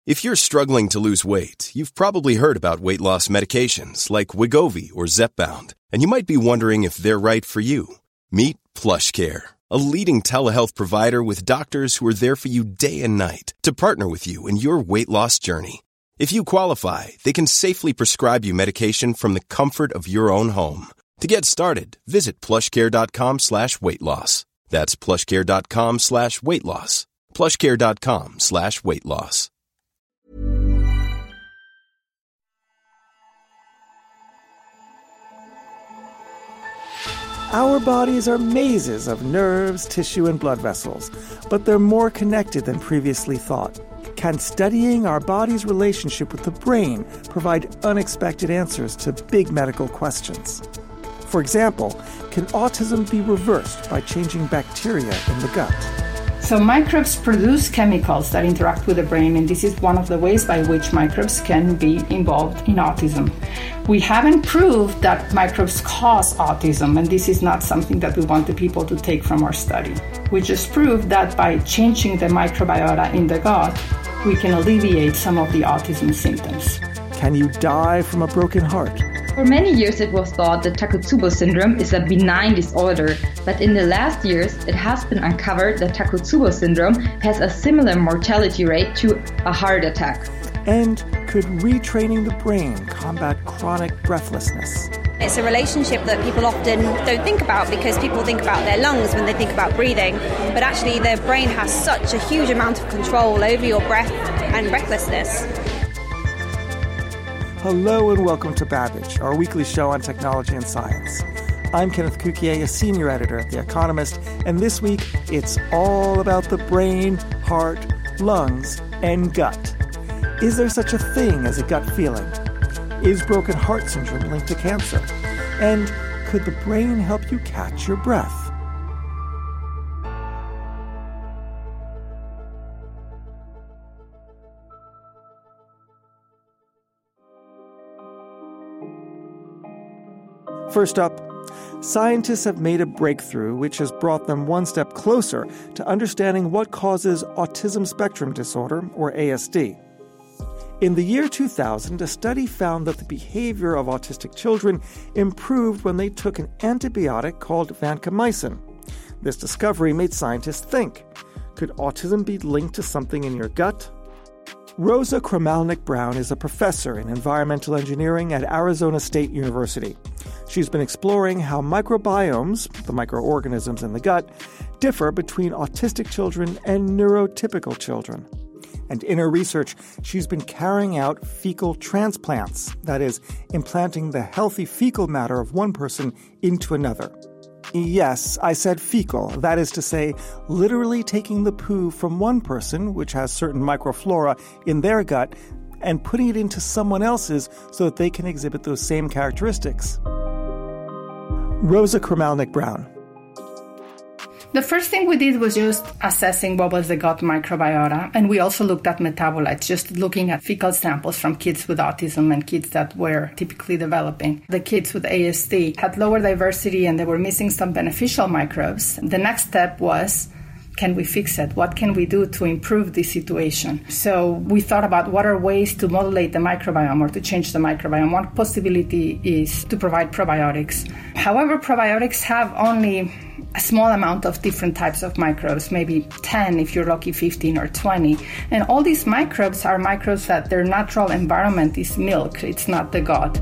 If you're struggling to lose weight, you've probably heard about weight loss medications like Wegovy or Zepbound, and you might be wondering if they're right for you. Meet PlushCare, a leading telehealth provider with doctors who are there for you day and night to partner with you in your weight loss journey. If you qualify, they can safely prescribe you medication from the comfort of your own home. To get started, visit plushcare.com/weightloss. That's plushcare.com/weightloss. plushcare.com/weightloss. Our bodies are mazes of nerves, tissue, and blood vessels, but they're more connected than previously thought. Can studying our body's relationship with the brain provide unexpected answers to big medical questions? For example, can autism be reversed by changing bacteria in the gut? So microbes produce chemicals that interact with the brain, and this is one of the ways by which microbes can be involved in autism. We haven't proved that microbes cause autism, and this is not something that we want the people to take from our study. We just proved that by changing the microbiota in the gut, we can alleviate some of the autism symptoms. Can you die from a broken heart? For many years it was thought that Takotsubo syndrome is a benign disorder, but in the last years it has been uncovered that Takotsubo syndrome has a similar mortality rate to a heart attack. And could retraining the brain combat chronic breathlessness? It's a relationship that people often don't think about because people think about their lungs when they think about breathing, but actually their brain has such a huge amount of control over your breath and breathlessness. Hello and welcome to Babbage, our weekly show on technology and science. I'm Kenneth Cukier, a senior editor at The Economist, and this week it's all about the brain, heart, lungs, and gut. Is there such a thing as a gut feeling? Is broken heart syndrome linked to cancer? And could the brain help you catch your breath? First up, scientists have made a breakthrough which has brought them one step closer to understanding what causes autism spectrum disorder, or ASD. In the year 2000, a study found that the behavior of autistic children improved when they took an antibiotic called vancomycin. This discovery made scientists think, could autism be linked to something in your gut? Rosa Kramalnik-Brown is a professor in environmental engineering at Arizona State University. She's been exploring how microbiomes, the microorganisms in the gut, differ between autistic children and neurotypical children. And in her research, she's been carrying out fecal transplants, that is, implanting the healthy fecal matter of one person into another. Yes, I said fecal. That is to say, literally taking the poo from one person, which has certain microflora in their gut, and putting it into someone else's so that they can exhibit those same characteristics. Rosa Kramalnik-Brown. The first thing we did was just assessing what was the gut microbiota, and we also looked at metabolites, just looking at fecal samples from kids with autism and kids that were typically developing. The kids with ASD had lower diversity and they were missing some beneficial microbes. The next step was, can we fix it? What can we do to improve this situation? So we thought about what are ways to modulate the microbiome or to change the microbiome. One possibility is to provide probiotics. However, probiotics have only a small amount of different types of microbes, maybe 10 if you're lucky, 15 or 20. And all these microbes are microbes that their natural environment is milk, it's not the gut.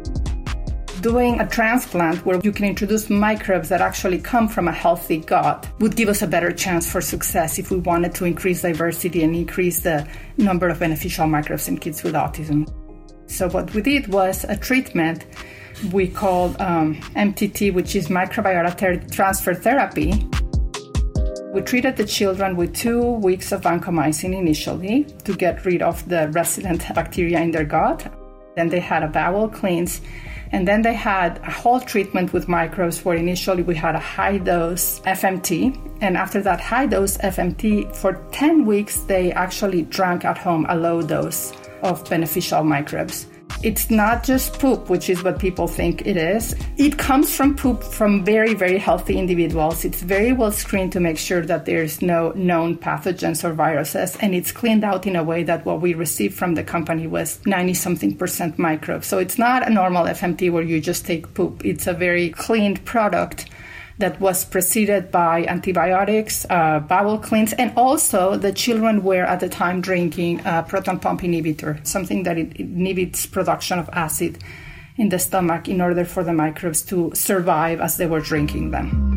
Doing a transplant where you can introduce microbes that actually come from a healthy gut would give us a better chance for success if we wanted to increase diversity and increase the number of beneficial microbes in kids with autism. So what we did was a treatment we called MTT, which is microbiota transfer therapy. We treated the children with 2 weeks of vancomycin initially to get rid of the resident bacteria in their gut. Then they had a bowel cleanse, and then they had a whole treatment with microbes where initially we had a high-dose FMT, and after that high-dose FMT, for 10 weeks they actually drank at home a low dose of beneficial microbes. It's not just poop, which is what people think it is. It comes from poop from very, very healthy individuals. It's very well screened to make sure that there's no known pathogens or viruses, and it's cleaned out in a way that what we received from the company was 90-something% microbes. So it's not a normal FMT where you just take poop. It's a very cleaned product that was preceded by antibiotics, bowel cleanse, and also the children were at the time drinking a proton pump inhibitor, something that it inhibits production of acid in the stomach in order for the microbes to survive as they were drinking them.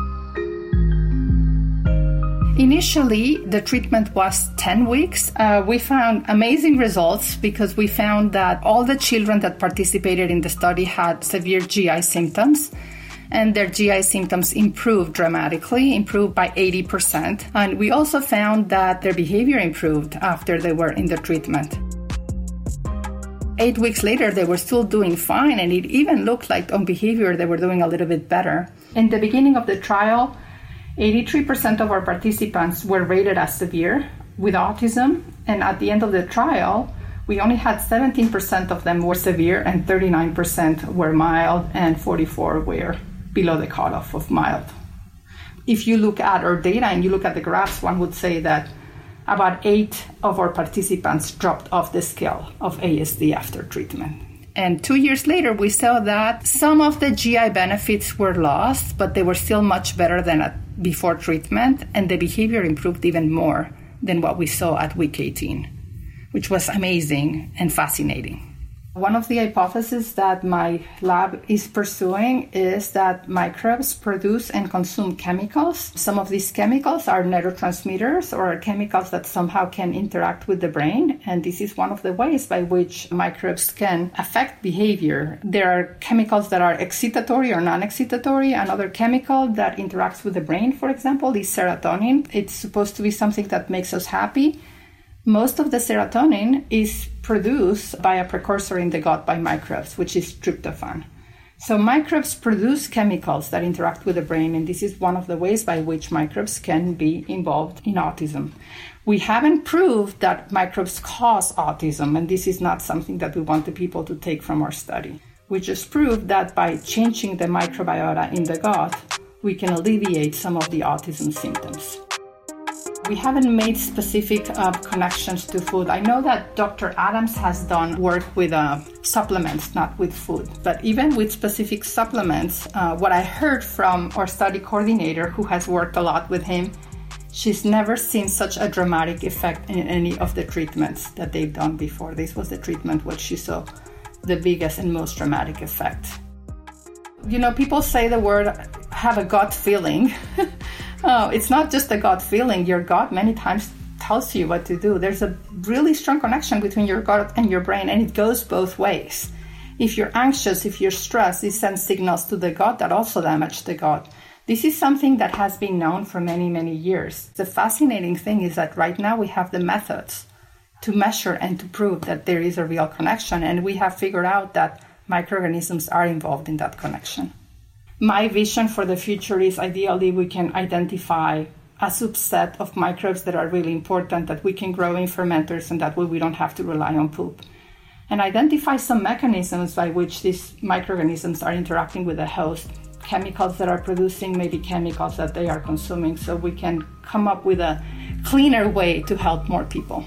Initially, the treatment was 10 weeks. We found amazing results because we found that all the children that participated in the study had severe GI symptoms, and their GI symptoms improved dramatically, improved by 80%. And we also found that their behavior improved after they were in the treatment. 8 weeks later, they were still doing fine, and it even looked like on behavior they were doing a little bit better. In the beginning of the trial, 83% of our participants were rated as severe with autism, and at the end of the trial, we only had 17% of them were severe, and 39% were mild, and 44% were below the cutoff of mild. If you look at our data and you look at the graphs, one would say that about 8 of our participants dropped off the scale of ASD after treatment. And 2 years later, we saw that some of the GI benefits were lost, but they were still much better than before treatment, and the behavior improved even more than what we saw at week 18, which was amazing and fascinating. One of the hypotheses that my lab is pursuing is that microbes produce and consume chemicals. Some of these chemicals are neurotransmitters or chemicals that somehow can interact with the brain, and this is one of the ways by which microbes can affect behavior. There are chemicals that are excitatory or non-excitatory. Another chemical that interacts with the brain, for example, is serotonin. It's supposed to be something that makes us happy. Most of the serotonin is produced by a precursor in the gut by microbes, which is tryptophan. So microbes produce chemicals that interact with the brain, and this is one of the ways by which microbes can be involved in autism. We haven't proved that microbes cause autism, and this is not something that we want the people to take from our study. We just proved that by changing the microbiota in the gut, we can alleviate some of the autism symptoms. We haven't made specific connections to food. I know that Dr. Adams has done work with supplements, not with food. But even with specific supplements, what I heard from our study coordinator, who has worked a lot with him, she's never seen such a dramatic effect in any of the treatments that they've done before. This was the treatment where she saw the biggest and most dramatic effect. You know, people say the word have a gut feeling. Oh, it's not just a gut feeling. Your gut many times tells you what to do. There's a really strong connection between your gut and your brain, and it goes both ways. If you're anxious, if you're stressed, it sends signals to the gut that also damage the gut. This is something that has been known for many, many years. The fascinating thing is that right now we have the methods to measure and to prove that there is a real connection, and we have figured out that microorganisms are involved in that connection. My vision for the future is ideally we can identify a subset of microbes that are really important that we can grow in fermenters, and that way we don't have to rely on poop. And identify some mechanisms by which these microorganisms are interacting with the host. Chemicals that are producing, maybe chemicals that they are consuming, so we can come up with a cleaner way to help more people.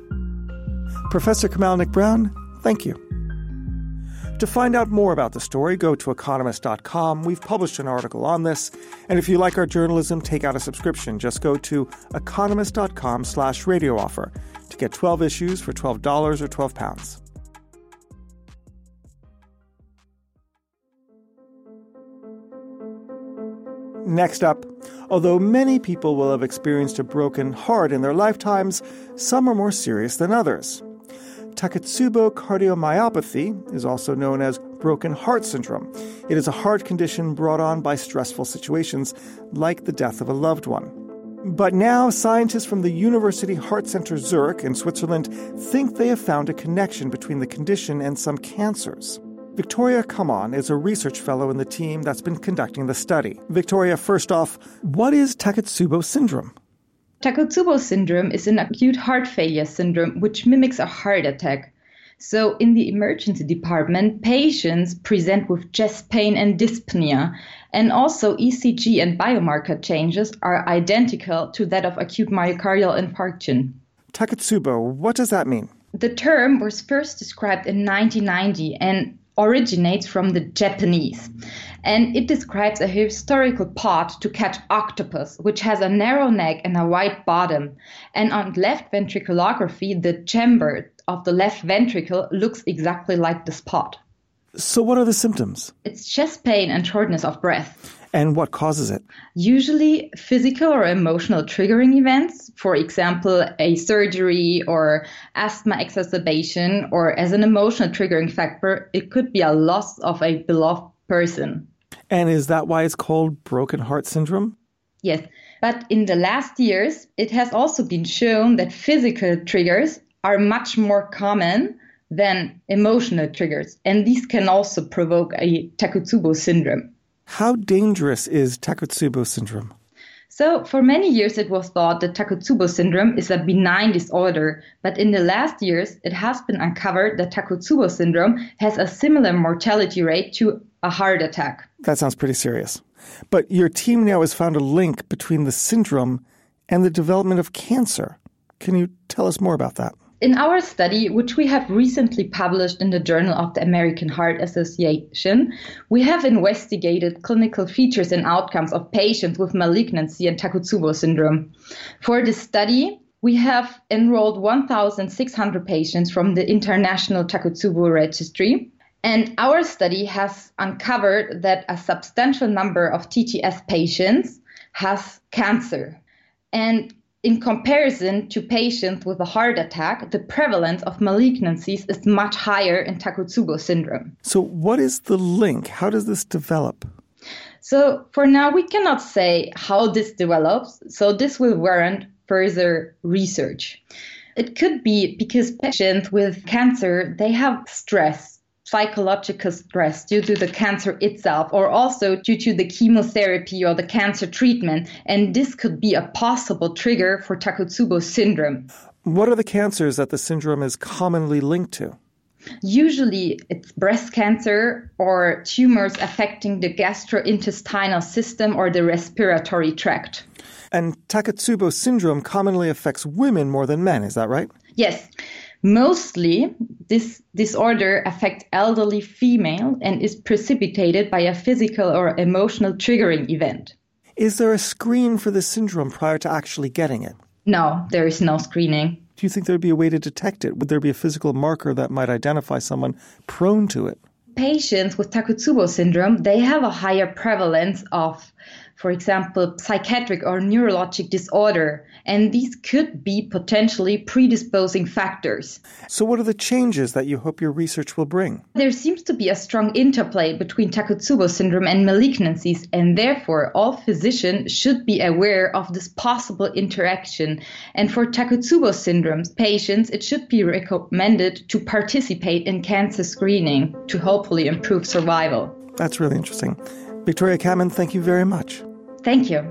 Professor Kamalnik-Brown, thank you. To find out more about the story, go to economist.com. We've published an article on this. And if you like our journalism, take out a subscription. Just go to economist.com/radio offer to get 12 issues for $12 or £12. Next up, although many people will have experienced a broken heart in their lifetimes, some are more serious than others. Takotsubo cardiomyopathy is also known as broken heart syndrome. It is a heart condition brought on by stressful situations like the death of a loved one. But now scientists from the University Heart Center Zurich in Switzerland think they have found a connection between the condition and some cancers. Victoria Kaman is a research fellow in the team that's been conducting the study. Victoria, first off, what is Takotsubo syndrome? Takotsubo syndrome is an acute heart failure syndrome which mimics a heart attack. So in the emergency department, patients present with chest pain and dyspnea, and also ECG and biomarker changes are identical to that of acute myocardial infarction. Takotsubo, what does that mean? The term was first described in 1990 and originates from the Japanese. And it describes a historical pot to catch octopus, which has a narrow neck and a wide bottom. And on left ventriculography, the chamber of the left ventricle looks exactly like this pot. So what are the symptoms? It's chest pain and shortness of breath. And what causes it? Usually physical or emotional triggering events, for example, a surgery or asthma exacerbation, or as an emotional triggering factor, it could be a loss of a beloved person. And is that why it's called broken heart syndrome? Yes, but in the last years, it has also been shown that physical triggers are much more common than emotional triggers, and these can also provoke a Takotsubo syndrome. How dangerous is Takotsubo syndrome? So for many years, it was thought that Takotsubo syndrome is a benign disorder, but in the last years, it has been uncovered that Takotsubo syndrome has a similar mortality rate to a heart attack. That sounds pretty serious. But your team now has found a link between the syndrome and the development of cancer. Can you tell us more about that? In our study, which we have recently published in the Journal of the American Heart Association, we have investigated clinical features and outcomes of patients with malignancy and Takotsubo syndrome. For this study, we have enrolled 1,600 patients from the International Takotsubo Registry. And our study has uncovered that a substantial number of TTS patients has cancer. And in comparison to patients with a heart attack, the prevalence of malignancies is much higher in Takotsubo syndrome. So what is the link? How does this develop? So for now, we cannot say how this develops. So this will warrant further research. It could be because patients with cancer, they have stress. Psychological stress due to the cancer itself, or also due to the chemotherapy or the cancer treatment. And this could be a possible trigger for Takotsubo syndrome. What are the cancers that the syndrome is commonly linked to? Usually it's breast cancer or tumors affecting the gastrointestinal system or the respiratory tract. And Takotsubo syndrome commonly affects women more than men, is that right? Yes. Mostly, this disorder affects elderly female and is precipitated by a physical or emotional triggering event. Is there a screen for this syndrome prior to actually getting it? No, there is no screening. Do you think there would be a way to detect it? Would there be a physical marker that might identify someone prone to it? Patients with Takotsubo syndrome, they have a higher prevalence of, for example, psychiatric or neurologic disorder, and these could be potentially predisposing factors. So what are the changes that you hope your research will bring? There seems to be a strong interplay between Takotsubo syndrome and malignancies, and therefore all physicians should be aware of this possible interaction. And for Takotsubo syndrome patients, it should be recommended to participate in cancer screening to hopefully improve survival. That's really interesting. Victoria Kamen, thank you very much. Thank you.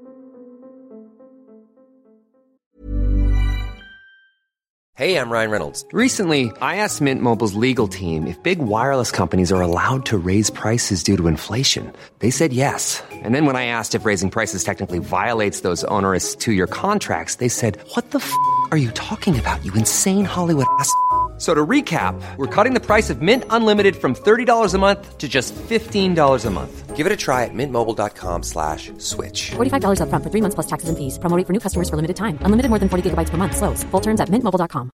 Hey, I'm Ryan Reynolds. Recently, I asked Mint Mobile's legal team if big wireless companies are allowed to raise prices due to inflation. They said yes. And then when I asked if raising prices technically violates those onerous 2-year contracts, they said, "What the f*** are you talking about, you insane Hollywood ass?" So to recap, we're cutting the price of Mint Unlimited from $30 a month to just $15 a month. Give it a try at mintmobile.com/switch. $45 up front for 3 months plus taxes and fees. Promo rate for new customers for limited time. Unlimited more than 40 gigabytes per month. Slows full terms at mintmobile.com.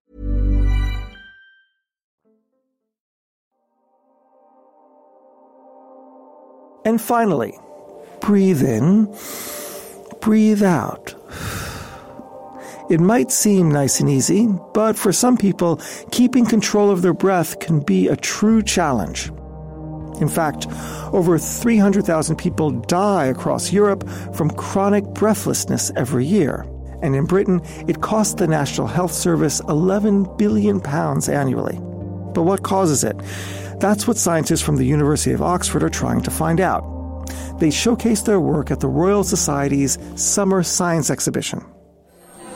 And finally, breathe in, breathe out. It might seem nice and easy, but for some people, keeping control of their breath can be a true challenge. In fact, over 300,000 people die across Europe from chronic breathlessness every year. And in Britain, it costs the National Health Service £11 billion annually. But what causes it? That's what scientists from the University of Oxford are trying to find out. They showcase their work at the Royal Society's Summer Science Exhibition.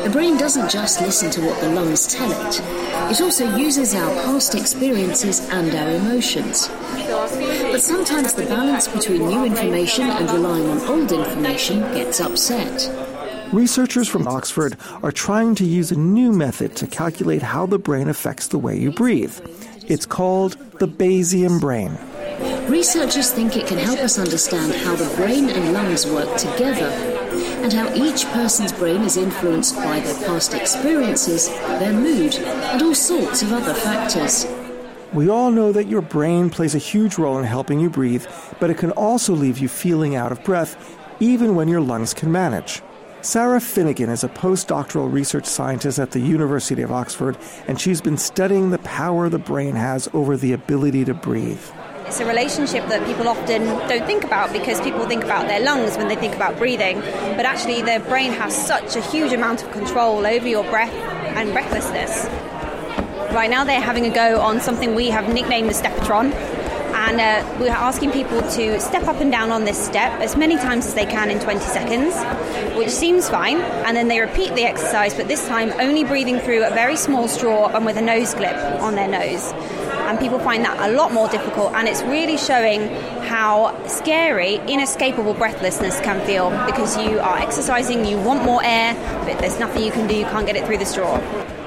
The brain doesn't just listen to what the lungs tell it. It also uses our past experiences and our emotions. But sometimes the balance between new information and relying on old information gets upset. Researchers from Oxford are trying to use a new method to calculate how the brain affects the way you breathe. It's called the Bayesian brain. Researchers think it can help us understand how the brain and lungs work together, and how each person's brain is influenced by their past experiences, their mood, and all sorts of other factors. We all know that your brain plays a huge role in helping you breathe, but it can also leave you feeling out of breath, even when your lungs can manage. Sarah Finnegan is a postdoctoral research scientist at the University of Oxford, and she's been studying the power the brain has over the ability to breathe. It's a relationship that people often don't think about because people think about their lungs when they think about breathing, but actually their brain has such a huge amount of control over your breath and breathlessness. Right now they're having a go on something we have nicknamed the Stepatron, and we're asking people to step up and down on this step as many times as they can in 20 seconds, which seems fine, and then they repeat the exercise, but this time only breathing through a very small straw and with a nose clip on their nose. And people find that a lot more difficult, and it's really showing how scary inescapable breathlessness can feel, because you are exercising, you want more air, but there's nothing you can do, you can't get it through the straw.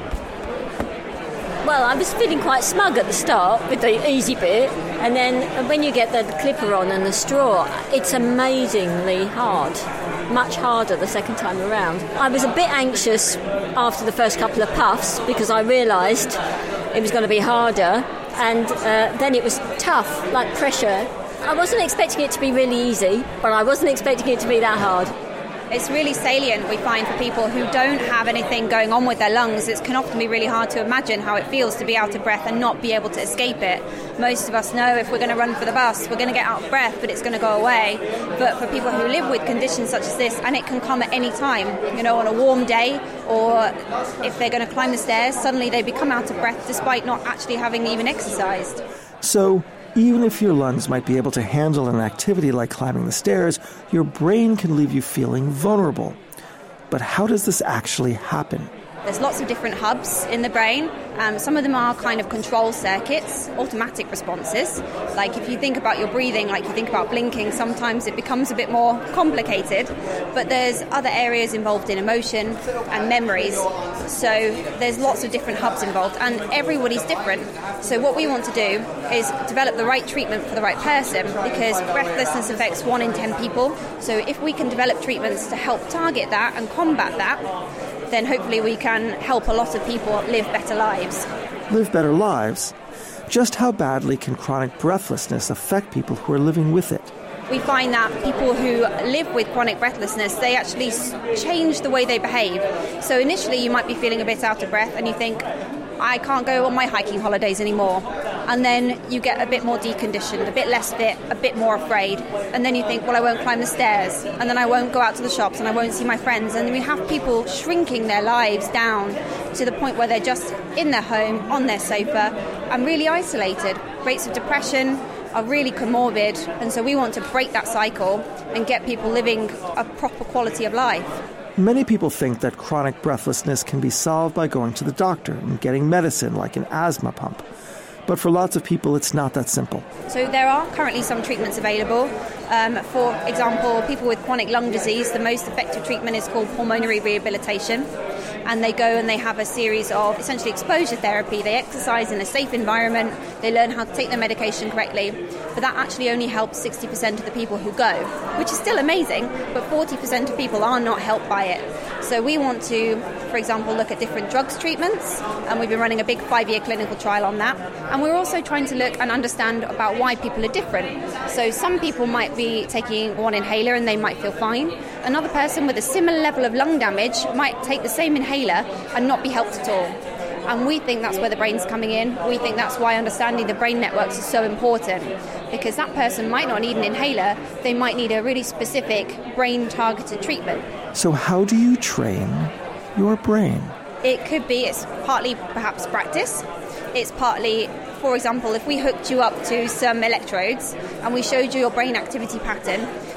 Well, I was feeling quite smug at the start with the easy bit, and then when you get the clipper on and the straw, it's amazingly hard. Much harder the second time around. I was a bit anxious after the first couple of puffs because I realised it was going to be harder, and then it was tough, like pressure. I wasn't expecting it to be really easy, but I wasn't expecting it to be that hard. It's really salient, we find, for people who don't have anything going on with their lungs. It can often be really hard to imagine how it feels to be out of breath and not be able to escape it. Most of us know if we're going to run for the bus, we're going to get out of breath, but it's going to go away. But for people who live with conditions such as this, and it can come at any time, you know, on a warm day, or if they're going to climb the stairs, suddenly they become out of breath despite not actually having even exercised. So, even if your lungs might be able to handle an activity like climbing the stairs, your brain can leave you feeling vulnerable. But how does this actually happen? There's lots of different hubs in the brain. Some of them are kind of control circuits, automatic responses. Like if you think about your breathing, like you think about blinking, sometimes it becomes a bit more complicated. But there's other areas involved in emotion and memories. So there's lots of different hubs involved, and everybody's different. So what we want to do is develop the right treatment for the right person, because breathlessness affects 1 in 10 people. So if we can develop treatments to help target that and combat that, then hopefully we can help a lot of people live better lives. Live better lives? Just how badly can chronic breathlessness affect people who are living with it? We find that people who live with chronic breathlessness, they actually change the way they behave. So initially you might be feeling a bit out of breath and you think, I can't go on my hiking holidays anymore. And then you get a bit more deconditioned, a bit less fit, a bit more afraid. And then you think, well, I won't climb the stairs, and then I won't go out to the shops, and I won't see my friends. And we have people shrinking their lives down to the point where they're just in their home, on their sofa, and really isolated. Rates of depression are really comorbid, and so we want to break that cycle and get people living a proper quality of life. Many people think that chronic breathlessness can be solved by going to the doctor and getting medicine like an asthma pump. But for lots of people, it's not that simple. So there are currently some treatments available. For example, people with chronic lung disease, the most effective treatment is called pulmonary rehabilitation. And they go and they have a series of essentially exposure therapy. They exercise in a safe environment. They learn how to take their medication correctly. But that actually only helps 60% of the people who go, which is still amazing, but 40% of people are not helped by it. So we want to, for example, look at different drugs treatments, and we've been running a big 5-year clinical trial on that. And we're also trying to look and understand about why people are different. So some people might be taking one inhaler and they might feel fine. Another person with a similar level of lung damage might take the same inhaler and not be helped at all. And we think that's where the brain's coming in. We think that's why understanding the brain networks is so important, because that person might not need an inhaler, they might need a really specific brain-targeted treatment. So how do you train your brain? It could be, it's partly perhaps practice. It's partly, for example, if we hooked you up to some electrodes and we showed you your brain activity pattern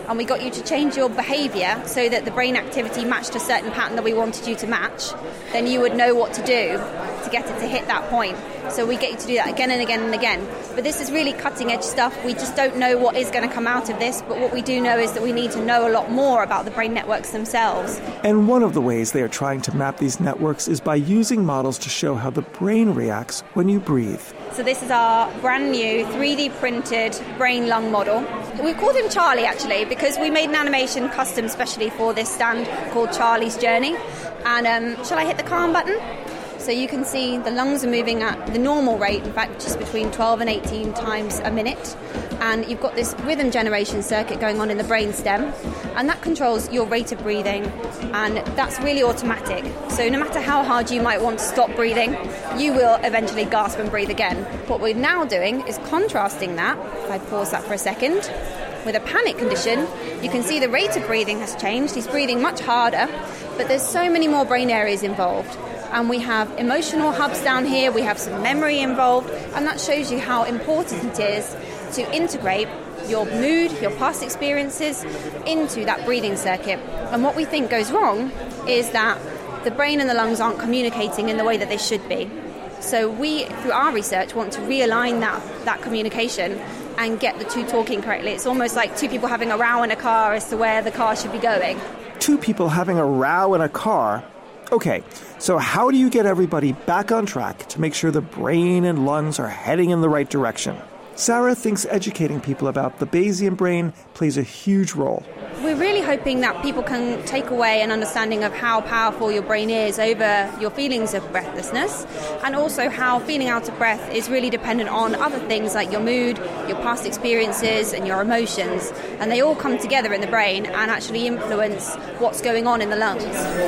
and we got you to change your behaviour so that the brain activity matched a certain pattern that we wanted you to match, then you would know what to do to get it to hit that point. So we get you to do that again and again and again. But this is really cutting edge stuff. We just don't know what is going to come out of this, but what we do know is that we need to know a lot more about the brain networks themselves. And one of the ways they are trying to map these networks is by using models to show how the brain reacts when you breathe. So this is our brand new 3D printed brain lung model. We called him Charlie, actually, because we made an animation custom specially for this stand called Charlie's Journey. And shall I hit the calm button? So you can see the lungs are moving at the normal rate, in fact, just between 12 and 18 times a minute. And you've got this rhythm generation circuit going on in the brainstem, and that controls your rate of breathing, and that's really automatic. So no matter how hard you might want to stop breathing, you will eventually gasp and breathe again. What we're now doing is contrasting that, if I pause that for a second, with a panic condition. You can see the rate of breathing has changed. He's breathing much harder, but there's so many more brain areas involved. And we have emotional hubs down here, we have some memory involved, and that shows you how important it is to integrate your mood, your past experiences into that breathing circuit. And what we think goes wrong is that the brain and the lungs aren't communicating in the way that they should be. So we, through our research, want to realign that communication and get the two talking correctly. It's almost like two people having a row in a car as to where the car should be going. Two people having a row in a car? Okay, so how do you get everybody back on track to make sure the brain and lungs are heading in the right direction? Sarah thinks educating people about the Bayesian brain plays a huge role. We're really hoping that people can take away an understanding of how powerful your brain is over your feelings of breathlessness, and also how feeling out of breath is really dependent on other things like your mood, your past experiences and your emotions, and they all come together in the brain and actually influence what's going on in the lungs.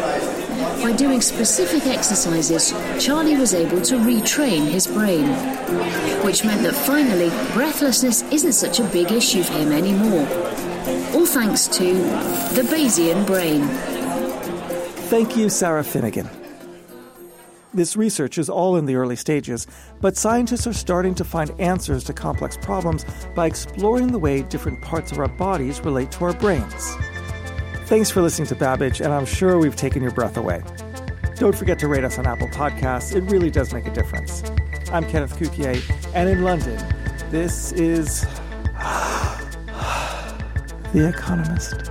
By doing specific exercises, Charlie was able to retrain his brain, which meant that finally breathlessness isn't such a big issue for him anymore. All thanks to the Bayesian brain. Thank you, Sarah Finnegan. This research is all in the early stages, but scientists are starting to find answers to complex problems by exploring the way different parts of our bodies relate to our brains. Thanks for listening to Babbage, and I'm sure we've taken your breath away. Don't forget to rate us on Apple Podcasts. It really does make a difference. I'm Kenneth Cukier, and in London, this is The Economist.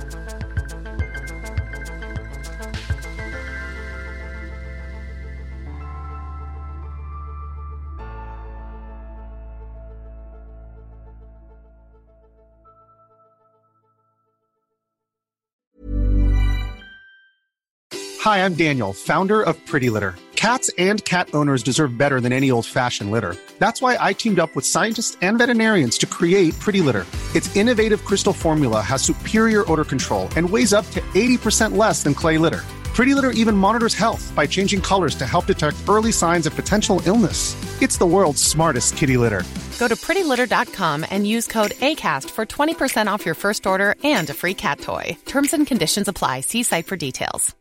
Hi, I'm Daniel, founder of Pretty Litter. Cats and cat owners deserve better than any old-fashioned litter. That's why I teamed up with scientists and veterinarians to create Pretty Litter. Its innovative crystal formula has superior odor control and weighs up to 80% less than clay litter. Pretty Litter even monitors health by changing colors to help detect early signs of potential illness. It's the world's smartest kitty litter. Go to prettylitter.com and use code ACAST for 20% off your first order and a free cat toy. Terms and conditions apply. See site for details.